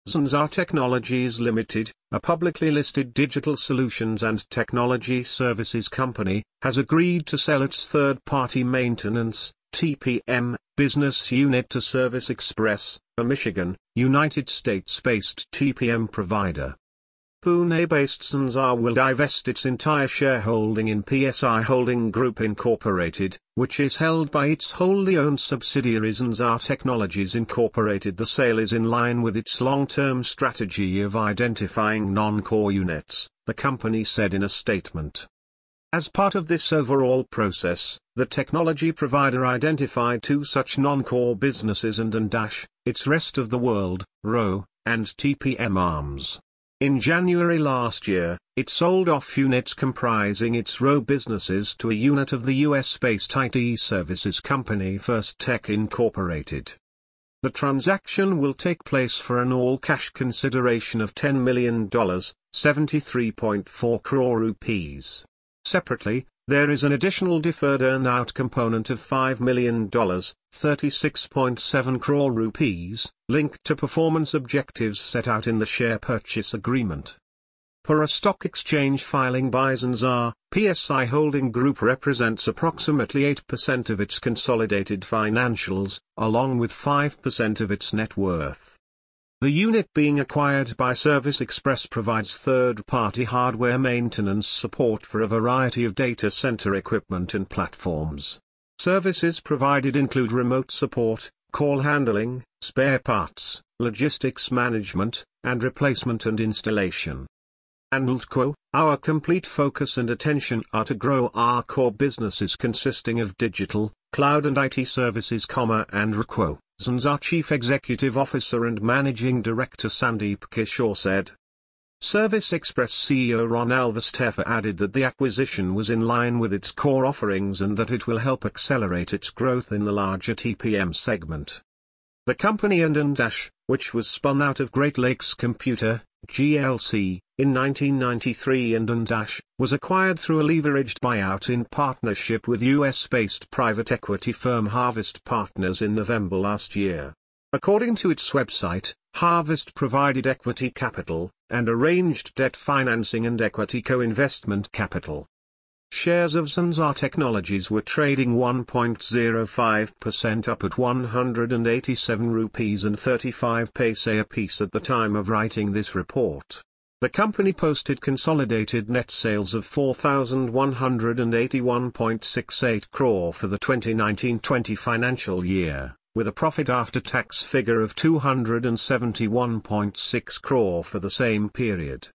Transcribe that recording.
Zensar Technologies Limited, a publicly listed digital solutions and technology services company, has agreed to sell its third-party maintenance, TPM, business unit to Service Express, a Michigan, United States-based TPM provider. Pune-based Zensar will divest its entire shareholding in PSI Holding Group Incorporated, which is held by its wholly owned subsidiary Zensar Technologies Incorporated. The sale is in line with its long-term strategy of identifying non-core units, the company said in a statement. As part of this overall process, the technology provider identified two such non-core businesses and its Rest of the World, ROW, and TPM arms. In January last year, it sold off units comprising its ROW businesses to a unit of the US-based IT services company First Tech Incorporated. The transaction will take place for an all-cash consideration of $10 million, 73.4 crore rupees. Separately, there is an additional deferred earn-out component of $5 million, 36.7 crore rupees, linked to performance objectives set out in the share purchase agreement. Per a stock exchange filing by Zensar, PSI Holding Group represents approximately 8% of its consolidated financials, along with 5% of its net worth. The unit being acquired by Service Express provides third-party hardware maintenance support for a variety of data center equipment and platforms. Services provided include remote support, call handling, spare parts, logistics management, and replacement and installation. Our complete focus and attention are to grow our core businesses consisting of digital, cloud and IT services, and RQO. Zensar Chief Executive Officer and Managing Director Sandeep Kishore said. Service Express CEO Ron Alvestefa added that the acquisition was in line with its core offerings and that it will help accelerate its growth in the larger TPM segment. The company which was spun out of Great Lakes Computer, GLC, in 1993 was acquired through a leveraged buyout in partnership with US-based private equity firm Harvest Partners in November last year. According to its website, Harvest provided equity capital, and arranged debt financing and equity co-investment capital. Shares of Zensar Technologies were trading 1.05% up at 187 rupees and 35 paise a piece at the time of writing this report. The company posted consolidated net sales of 4,181.68 crore for the 2019-20 financial year, with a profit after tax figure of 271.6 crore for the same period.